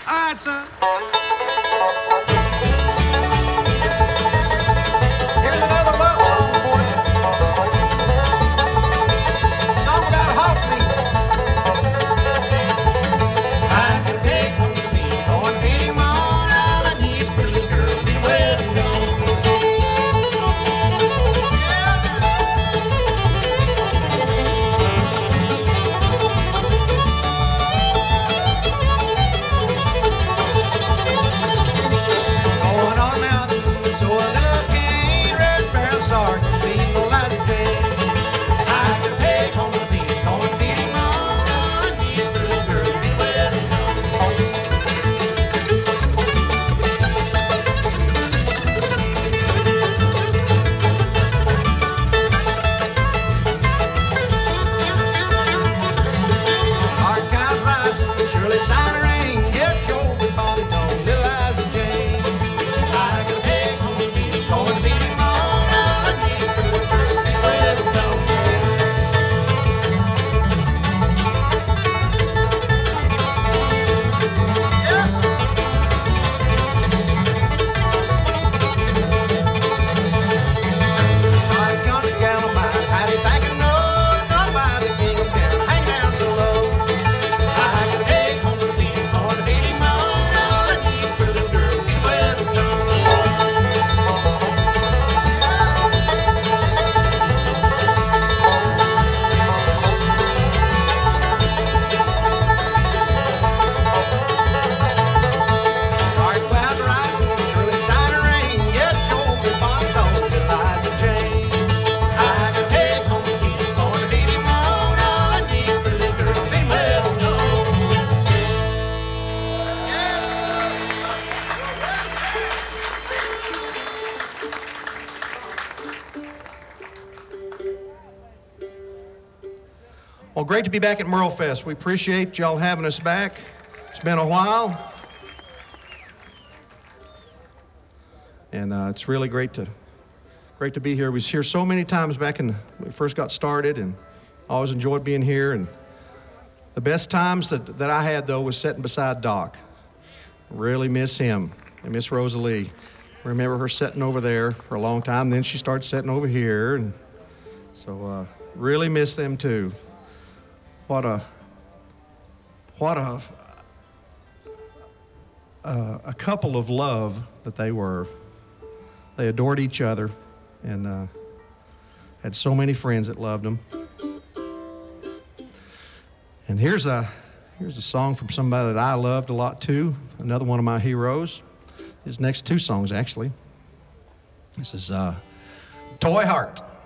All right, son. Here's another love song for you. Song about hog meat. I can take home to me, go and feed him on. All I need is for a little girl, be well and gone. Going on now, so a little cane, red barrel sergeant, sweet Eliza Jane. I can take home with me, go and feed him on. All I need is for a little girl, be well and gone. Hard cows rising, surely sign of rain. Get your big body on, little Eliza Jane. I can take home with me, go and feed him on. All I need is for a little girl, be well and gone. I come to gal of mine, howdy thanking no, not by the king of town, hang down so low. I can take home with me, go and feed him on. All I need is for a little girl, be well and gone. Dark clouds rising, surely sign of rain. Get your big body on, little Eliza Jane. I can take home with me, go and feed him on. All I need is for a little girl, be well and gone. Well, great to be back at Merle Fest. We appreciate y'all having us back. It's been a while. And it's really great to be here. We was here so many times back when we first got started, and I always enjoyed being here. And the best times that I had, though, was sitting beside Doc. Really miss him. I miss Rosalie. Remember her sitting over there for a long time. Then she started sitting over here, and so really miss them too. What a couple of love that they were. They adored each other, and had so many friends that loved them. And here's a song from somebody that I loved a lot too. Another one of my heroes. His next two songs, actually. This is Toy Heart.